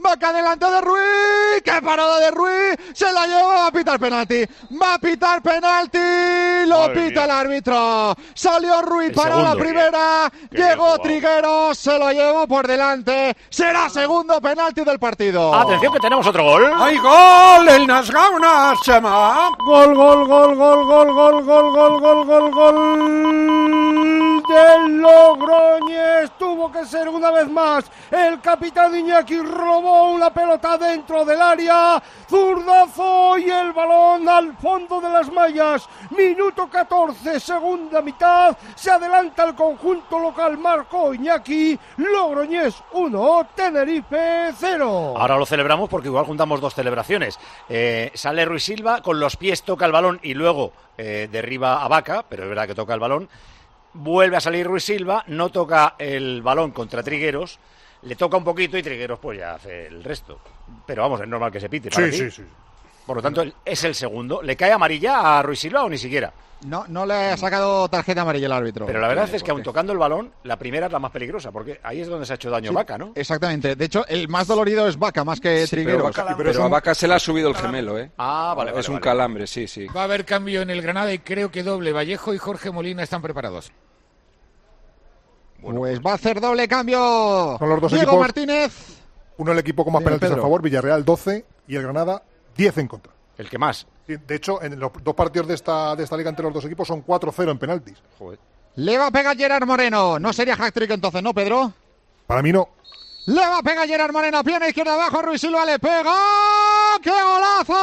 Vaca delante de Ruiz. ¡Qué parada de Ruiz! Se la lleva, va a pitar penalti. Va a pitar penalti. Lo pita el árbitro. Salió Ruiz para la primera. Llegó Trigueros. Se lo llevó por delante. Será segundo penalti del partido. Atención que tenemos otro gol. ¡Hay gol! ¡El Nasgauna, Chema! Gol, gol, gol, gol, gol, gol, gol, gol, gol, gol, gol del Logroñés. Tuvo que ser una vez más el capitán Iñaki. Robó una pelota dentro del área. Zurdazo y el balón al fondo de las mallas. Minuto 14, segunda mitad. Se adelanta el conjunto local. Marcó Iñaki. Logroñés 1, Tenerife 0. Ahora lo celebramos porque igual juntamos dos celebraciones. Sale Ruiz Silva, con los pies toca el balón y luego derriba a Vaca, pero es verdad que toca el balón. Vuelve a salir Ruiz Silva, no toca el balón contra Trigueros, le toca un poquito y Trigueros pues ya hace el resto. Pero vamos, es normal que se pite. Sí. Por lo tanto, es el segundo. ¿Le cae amarilla a Ruiz Silva o ni siquiera? No le ha sacado tarjeta amarilla el árbitro. Pero la verdad es que aun tocando el balón, la primera es la más peligrosa, porque ahí es donde se ha hecho daño Vaca, ¿no? Exactamente. De hecho, el más dolorido es Vaca, más que Trigueros. Pero a Vaca se le ha subido el gemelo, ¿eh? Vale. Es un calambre, sí. Va a haber cambio en el Granada y creo que doble. Vallejo y Jorge Molina están preparados. Pues va a hacer doble cambio. Son los dos Diego equipos. Martínez. Uno el equipo con más penaltis a favor, Villarreal 12 y el Granada 10 en contra. El que más. Sí, de hecho, en los dos partidos de esta liga entre los dos equipos son 4-0 en penaltis. Joder. Le va a pegar Gerard Moreno. No sería hat-trick entonces, ¿no, Pedro? Para mí no. Le va a pegar Gerard Moreno. Pierna izquierda abajo. Ruiz Silva le pega. ¡Qué golazo!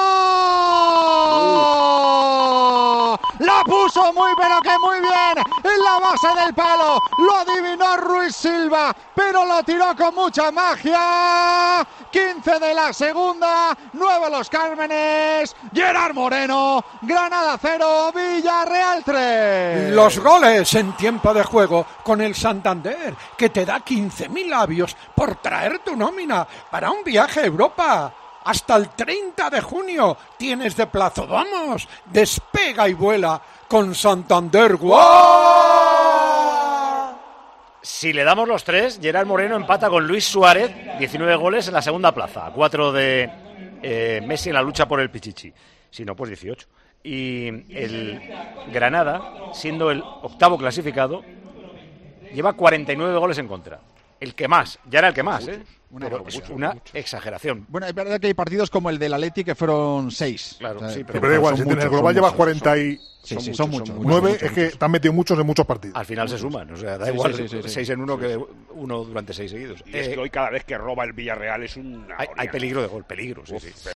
La puso muy pero que muy bien en la base del palo. Lo adivinó Ruiz Silva, pero lo tiró con mucha magia. 15 de la segunda, 9 los Cármenes. Gerard Moreno, Granada 0, Villarreal 3. Los goles en tiempo de juego con el Santander, que te da 15.000 labios por traer tu nómina para un viaje a Europa. Hasta el 30 de junio tienes de plazo. ¡Vamos! Despega y vuela con Santander. ¡Guau! Si le damos los tres, Gerard Moreno empata con Luis Suárez, 19 goles en la segunda plaza, 4 de Messi en la lucha por el Pichichi. Si no, pues 18. Y el Granada, siendo el octavo clasificado, lleva 49 goles en contra. El que más, ya era el que más, ¿eh? Pero es una exageración. Bueno, es verdad que hay partidos como el del Atleti que fueron 6. Claro, sí, pero da igual, si en el global lleva 40 y... Son muchos. 9 es que te han metido muchos en muchos partidos. Al final se suman, o sea, da igual 6 en uno que uno durante 6 seguidos. Y es que hoy cada vez que roba el Villarreal es un... Hay peligro de gol, peligro, sí.